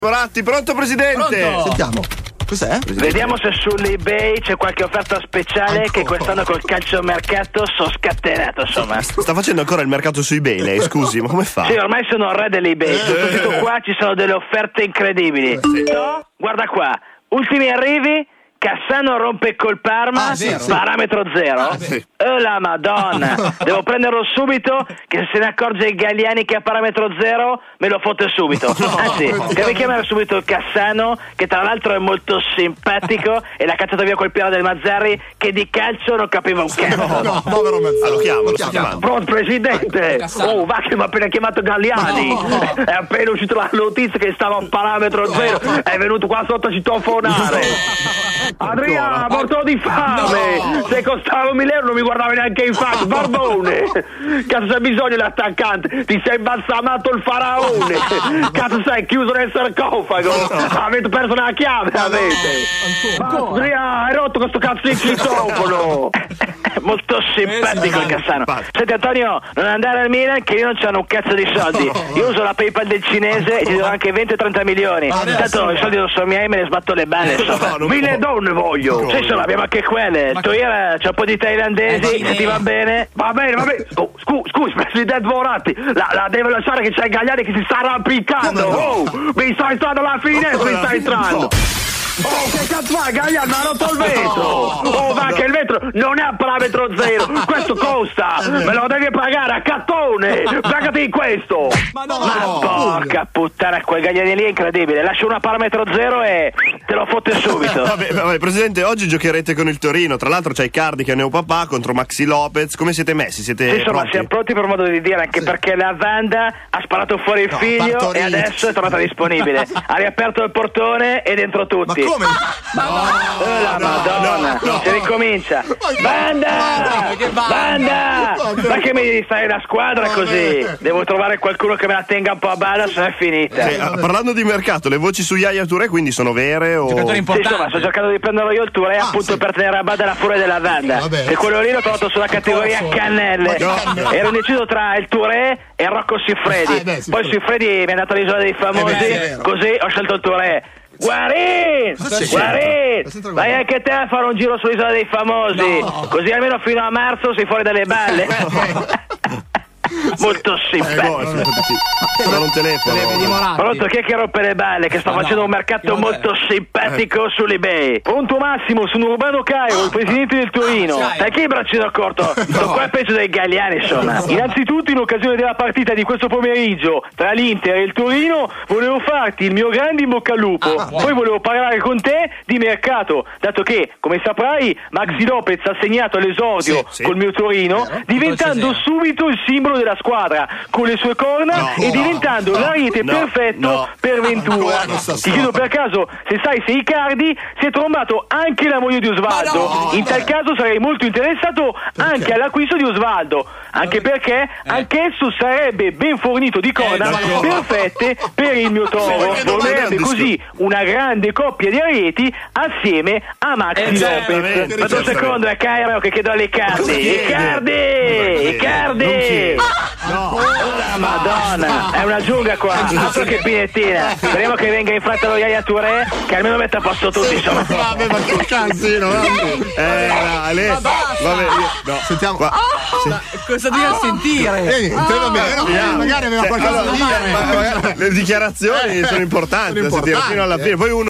Moratti, pronto presidente? Pronto. Sentiamo. Cos'è? Vediamo se sull'eBay c'è qualche offerta speciale che quest'anno col calciomercato sono scatenato, insomma. Sta facendo ancora il mercato su eBay lei, scusi, ma come fa? Sì, ormai sono il re dell'eBay. Sul sito qua ci sono delle offerte incredibili. No? Guarda qua, ultimi arrivi, Cassano rompe col Parma, parametro zero. La madonna, devo prenderlo subito, che se ne accorge il Galliani che ha parametro zero me lo fotte subito. Anzi, deve chiamare subito il Cassano, che tra l'altro è molto simpatico e l'ha cacciato via quel pirata del Mazzarri che di calcio non capiva un cazzo. No, povero Mazzarri. Lo sto chiamando. Pronto presidente? Oh, va che mi ha appena chiamato Galliani. È appena uscita la notizia che stava a parametro zero. È venuto qua sotto a citofonare. Adriano, morto di fame. Se costava 1.000 euro non mi guardava neanche in faccia. Barbone, cazzo c'è bisogno l'attaccante? Ti sei imbalsamato il faraone. Cazzo sei chiuso nel sarcofago. Avete perso la chiave, avete. Adriano, hai rotto questo cazzo di citofono. Molto simpatico il Cassano. Senti Antonio, non andare al Milan che io non c'hanno un cazzo di soldi. Io uso la PayPal del cinese e ti do anche 20 o 30 milioni. Tanto i soldi non sono miei, me ne sbatto le balle. 1.000 donne voglio. Sì, insomma, abbiamo anche quelle. Toiera c'è un po' di thailandesi, se ti va bene. Va bene. Oh, scusi, presidente Moratti, la deve lasciare che c'è il Galliani che si sta arrampicando. Oh, mi sta entrando alla finestra, mi sta entrando. Oh, che cazzo fai, Gagliano? Mi ha rotto il vetro! Oh, va che il vetro non è a parametro zero! Questo costa! Me lo devi pagare a cattone! Pagati questo! Ma porca puttana, quel Gagliani lì è incredibile! Lascia una parametro zero e te lo fotte subito! Vabbè, presidente, oggi giocherete con il Torino. Tra l'altro c'è Icardi che è neopapà contro Maxi Lopez. Come siete messi? Siete sì, insomma, pronti? siamo pronti per modo di dire, anche perché la Wanda ha sparato fuori il figlio e adesso è tornata disponibile. Ha riaperto il portone e dentro tutti. Ma come? La Madonna, si ricomincia. Banda! Ma che mi devi stare la squadra così? Devo trovare qualcuno che me la tenga un po' a bada, se no è finita. Parlando di mercato, le voci su Yaya Touré quindi sono vere o... Sì, insomma, sto cercando di prenderlo io il Touré appunto per tenere a bada la furia della Wanda. E quello lì l'ho trovato sulla categoria cannelle. Ero indeciso tra il Touré e Rocco Siffredi. Poi Siffredi mi è andato all'isola dei famosi, così ho scelto il Touré. Guarin, vai anche te a fare un giro sull'isola dei famosi, così almeno fino a marzo sei fuori dalle balle. Molto simpatico. Non un telefono. Pronto, chi è che rompe le balle? Che sta facendo un mercato molto simpatico sull'eBay. Pronto Massimo, sono Urbano Cairo, il presidente del Torino. Sai che il braccino corto? Sto qua peggio dei Galliani, insomma. Innanzitutto, in occasione della partita di questo pomeriggio tra l'Inter e il Torino, volevo farti il mio grande in bocca al lupo. Poi volevo parlare con te di mercato, dato che, come saprai, Maxi Lopez ha segnato all'esordio col mio Torino, diventando subito il simbolo della squadra, con le sue corna e diventando l'ariete perfetto per Ventura. Ti chiedo per caso se sai se Icardi si è trombato anche la moglie di Osvaldo. In tal caso sarei molto interessato anche all'acquisto di Osvaldo, anche perché anch'esso sarebbe ben fornito di corna perfette per il mio Toro. Formerebbe così una grande coppia di arieti assieme a Maxi Lopez. Aspetta un secondo, è Cairo che chiedo all'Icardi. Icardi! La Madonna, è una giungla qua, altro che pinettina. Speriamo che venga in fretta lo Yaya Touré, che almeno metta a posto tutti, insomma. Vabbè, ma che cazzino, sentiamo qua. Cosa devi sentire? Va bene, magari aveva qualcosa da dire. Le dichiarazioni sono importanti da sentire fino alla fine. Poi uno